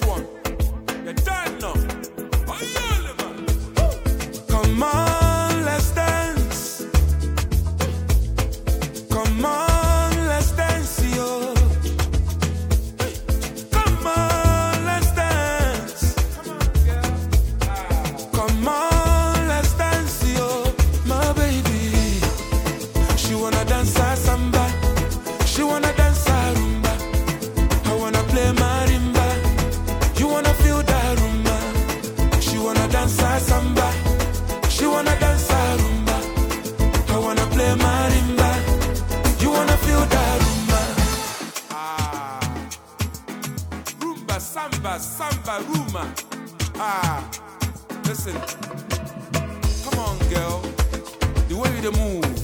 one. You don't know. Oh, yeah, man. Come on, let's dance. Come on, let's dance, yo. Come on, let's dance. Come on, let's dance, yo. My baby, she wanna dance a samba. She wanna dance a rumba. I wanna play marimba. You wanna feel that rumba. She wanna dance a samba. She wanna dance a rumba. I wanna play marimba. You wanna feel that rumba. Rumba, samba, samba, rumba. Listen. Come on, girl. The way you move.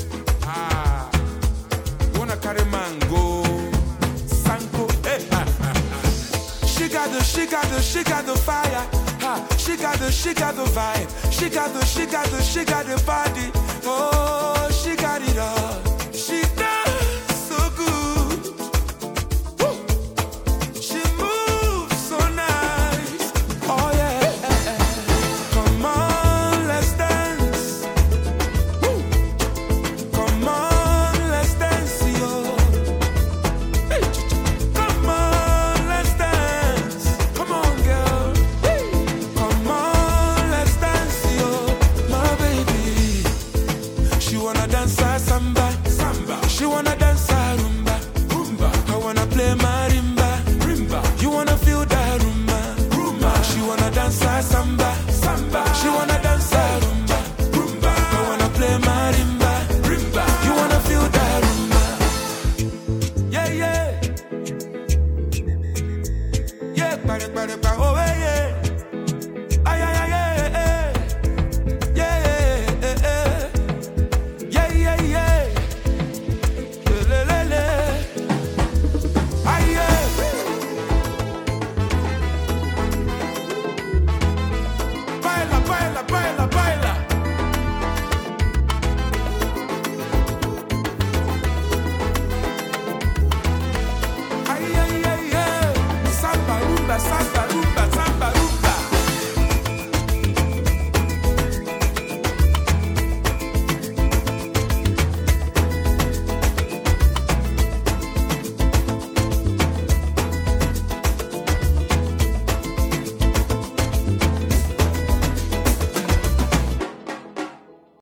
You wanna carry mango. Sanko. Hey, She got the fire. She got the vibe. She got the body. Oh, she got it all. She does so good. Woo. She moves so nice. Oh yeah. Come on, let's dance. Woo. Come on, let's dance, yo. Hey. Come on, let's dance. Come on, girl. Come on, let's dance, yo. My baby, she wanna dance a samba, samba. she wanna dance a rumba, Rumba. I wanna play marimba, Rimba. you wanna feel that rumba, Rumba. she wanna dance a samba, Samba. she wanna dance a rumba, Rumba. I wanna play marimba, Rimba. you wanna feel that rumba. Yeah, yeah. Yeah, pare, oh,